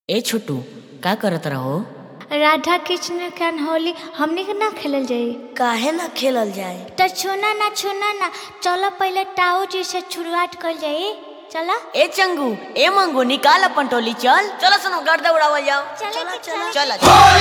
ए छोटू का करत रहो? राधा कृष्ण के होली हमने के ना खेलल जाई। काहे ना खेलल जाए? तो छूना ना चलो पहले ताऊ जी से शुरुआत कर जाई। चला ए चंगू ए मंगू निकाल अपन टोली चल चलो सुनो गर्दा उड़ावल जाओ। चला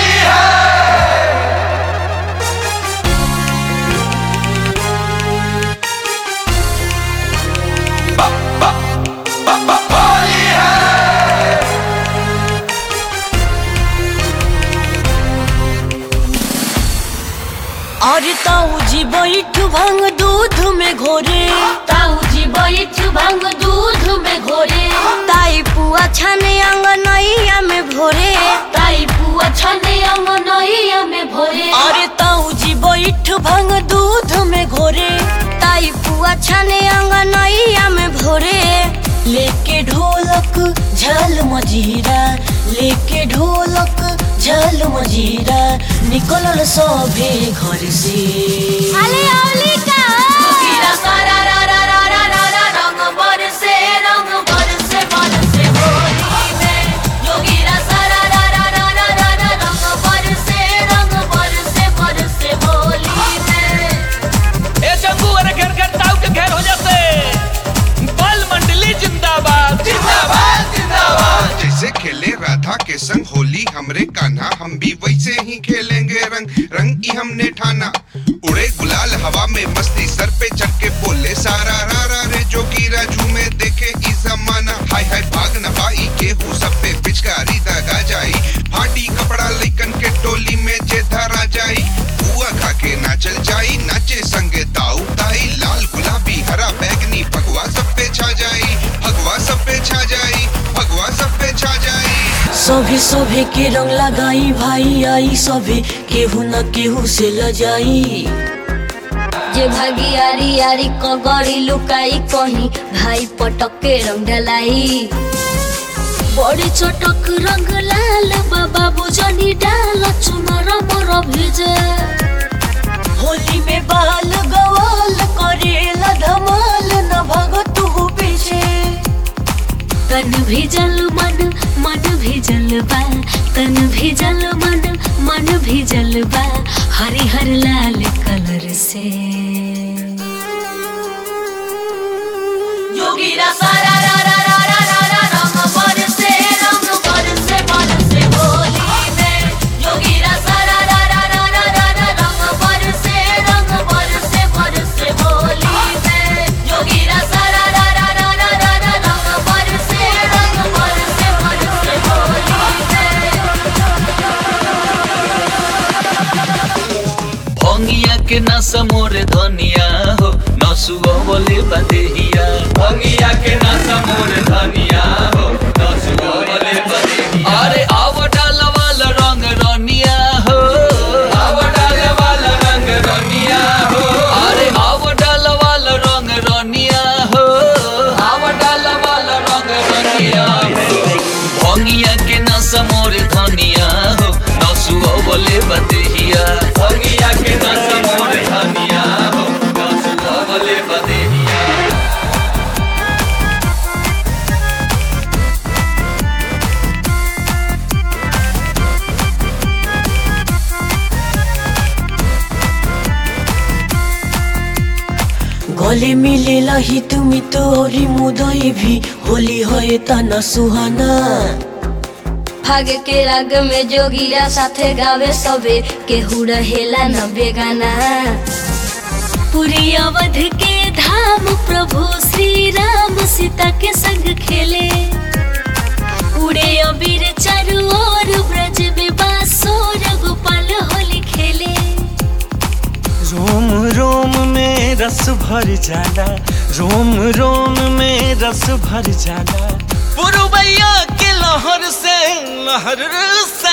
अरे ताऊ जी बैठ भांग दूध में घोरे, ताऊ जी बैठ भांग दूध में घोरे, ताई पुआ छाने अंगनैया में भोरे, ताई पुआ छाने अंगनैया में भोरे। अरे ताऊ जी बैठ भांग दूध में घोरे, ताई पुआ छाने अंगनैया में भोरे। लेके ढोलक झल मजीरा, लेके ढोलक झल मजीरा, निकलल सभे घर से। अले औली का गिरा सारा रा रा रा रा रा रा रंग बरसे बरसे होली में। योगीरा सारा रा रा रा रा रा रा रंग बरसे बरसे होली में। ए चंगू अरे घर घर ताऊ के घेर हो जाते। बाल मंडली जिंदाबाद जिंदाबाद जिंदाबाद। जैसे खेले राधा के संग होली हमरे कान्हा, हम भी वैसे ही खेलेंगे रंग रंग की हमने ठाना। उड़े गुलाल हवा में मस्ती सर पे चढ़ के बोले सारा रा रा रे जोगी राजू में देखे ई जमाना। हाय हाय भाग न पाई के हूँ सब पे पिचकारी दगा जाई, फाटी कपड़ा लेकन के टोली में जे धरा जाई। बुआ खा के नाचल जाई, नाचे संगे ताऊ ताई, लाल गुलाबी हरा बैगनी भगवा सब पे छा जाई, भगवा सब पे छा जाई, भगवा सब पे छा जाई। सभे सभे के रंग लगाई भाई आई, सभे केहू न केहू से लजाई। जे भागी यारी यारी कगड़ी लुकाई कहीं भाई पटक के रंग ढलाई। बड़ी चटक रंग लाल बाबा बुझनी डाल चुनर मोर भिजे। होली में बाल गवाल करेला धमाल, न भगत हूँ पीछे। तन भिजल मन भिजल बा, तन भिजल मन भिजल बा, हरिहर लाल कलर से। योगीरा सारा रा रा रा रा रा रा रंग बरसे होली में। योगीरा सारा रा रा रा रा रा रा रंग बरसे होली में। योगीरा सारा रा रा रा रा रा रा रंग बरसे होली में। भंगिया के नशा मोरे धनिया हो, नसुआ बोले बदेहिया। भंगिया के नशा मोरे धनिया हो, नसुआ बोले बदेहिया। अरे आव डाल वाला रंग रनिया हो, आव डाल वाला रंग रनिया हो। अरे आव डाल वाला रंग रनिया हो, आव डाल वाला रंग रनिया हो। भंगिया के नशा मोरे धनिया हो, नसुआ बोले बदेहिया। भंगिया के नशा मोरे धनिया हो, नसुआ बोले बदेहिया। गले मिले लही तुमी तो औरी मुदई भी, होली होए तना सुहाना। भाग के राग में जोगीरा साथे गावे सबे, केहू रहेला न बेगाना। पूरी अवध के धाम प्रभु श्री राम सीता के संग खेले। उड़े अबीर चारों ओर ब्रज में बांसुर गोपाल होली खेले। रोम रोम में रस भर जाला, रोम रोम में रस भर जाला। पुरबैया के लहर से